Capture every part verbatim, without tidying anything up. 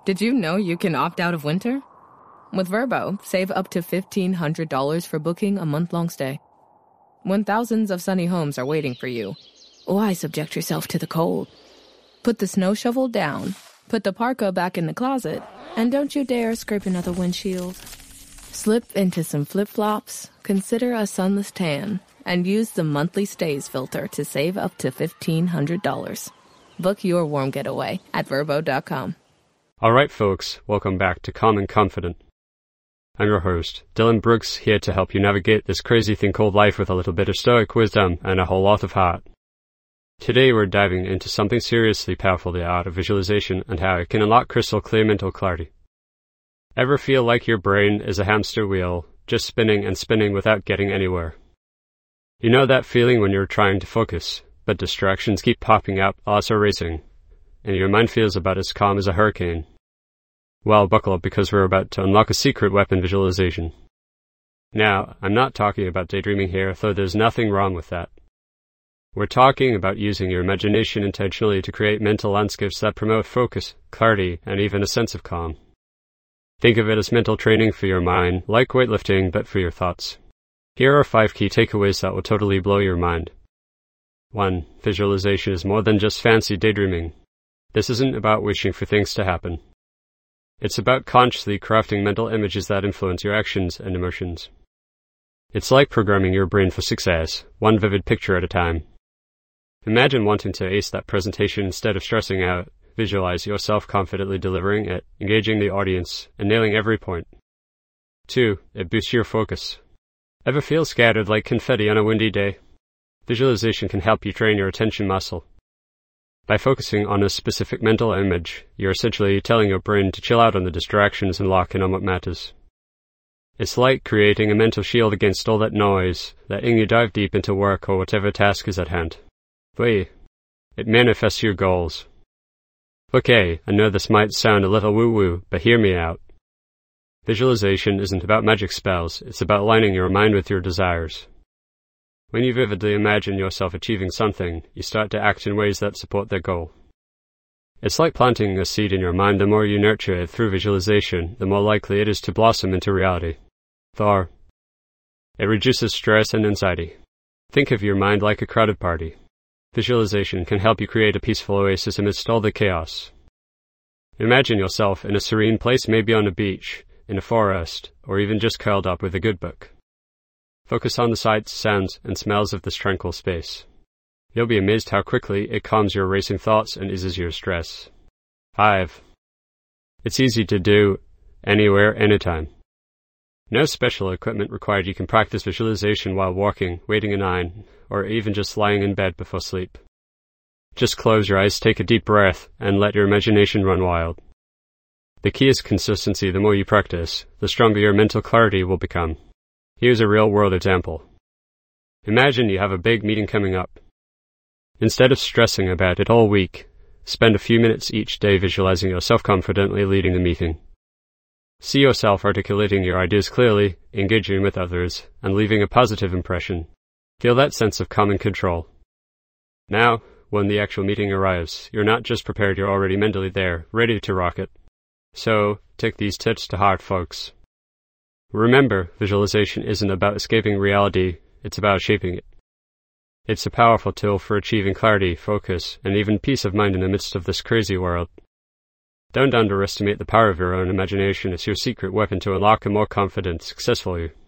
Did you know you can opt out of winter? With Vrbo, save up to fifteen hundred dollars for booking a month-long stay. When thousands of sunny homes are waiting for you, why subject yourself to the cold? Put the snow shovel down, put the parka back in the closet, and don't you dare scrape another windshield. Slip into some flip-flops, consider a sunless tan, and use the monthly stays filter to save up to fifteen hundred dollars. Book your warm getaway at Vrbo dot com. All right, folks, welcome back to Calm and Confident. I'm your host, Dylan Brooks, here to help you navigate this crazy thing called life with a little bit of stoic wisdom and a whole lot of heart. Today we're diving into something seriously powerful, the art of visualization, and how it can unlock crystal clear mental clarity. Ever feel like your brain is a hamster wheel, just spinning and spinning without getting anywhere? You know that feeling when you're trying to focus, but distractions keep popping up, thoughts are racing, and your mind feels about as calm as a hurricane? Well, buckle up because we're about to unlock a secret weapon: visualization. Now, I'm not talking about daydreaming here, though there's nothing wrong with that. We're talking about using your imagination intentionally to create mental landscapes that promote focus, clarity, and even a sense of calm. Think of it as mental training for your mind, like weightlifting, but for your thoughts. Here are five key takeaways that will totally blow your mind. one. Visualization is more than just fancy daydreaming. This isn't about wishing for things to happen. It's about consciously crafting mental images that influence your actions and emotions. It's like programming your brain for success, one vivid picture at a time. Imagine wanting to ace that presentation instead of stressing out. Visualize yourself confidently delivering it, engaging the audience, and nailing every point. two. It boosts your focus. Ever feel scattered like confetti on a windy day? Visualization can help you train your attention muscle. By focusing on a specific mental image, you're essentially telling your brain to chill out on the distractions and lock in on what matters. It's like creating a mental shield against all that noise, letting you dive deep into work or whatever task is at hand. three. It manifests your goals. Okay, I know this might sound a little woo-woo, but hear me out. Visualization isn't about magic spells, it's about aligning your mind with your desires. When you vividly imagine yourself achieving something, you start to act in ways that support that goal. It's like planting a seed in your mind. The more you nurture it through visualization, the more likely it is to blossom into reality. four. It reduces stress and anxiety. Think of your mind like a crowded party. Visualization can help you create a peaceful oasis amidst all the chaos. Imagine yourself in a serene place, maybe on a beach, in a forest, or even just curled up with a good book. Focus on the sights, sounds, and smells of this tranquil space. You'll be amazed how quickly it calms your racing thoughts and eases your stress. five. It's easy to do, anywhere, anytime. No special equipment required. You can practice visualization while walking, waiting in line, or even just lying in bed before sleep. Just close your eyes, take a deep breath, and let your imagination run wild. The key is consistency. The more you practice, the stronger your mental clarity will become. Here's a real-world example. Imagine you have a big meeting coming up. Instead of stressing about it all week, spend a few minutes each day visualizing yourself confidently leading the meeting. See yourself articulating your ideas clearly, engaging with others, and leaving a positive impression. Feel that sense of calm and control. Now, when the actual meeting arrives, you're not just prepared, you're already mentally there, ready to rock it. So, take these tips to heart, folks. Remember, visualization isn't about escaping reality, it's about shaping it. It's a powerful tool for achieving clarity, focus, and even peace of mind in the midst of this crazy world. Don't underestimate the power of your own imagination. It's your secret weapon to unlock a more confident, successful you.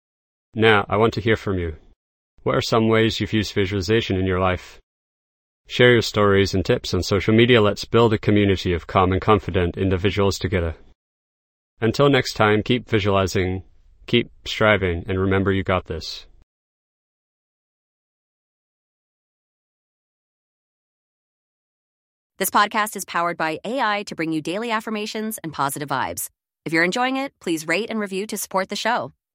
Now, I want to hear from you. What are some ways you've used visualization in your life? Share your stories and tips on social media. Let's build a community of calm and confident individuals together. Until next time, keep visualizing, keep striving, and remember you got this. This podcast is powered by A I to bring you daily affirmations and positive vibes. If you're enjoying it, please rate and review to support the show.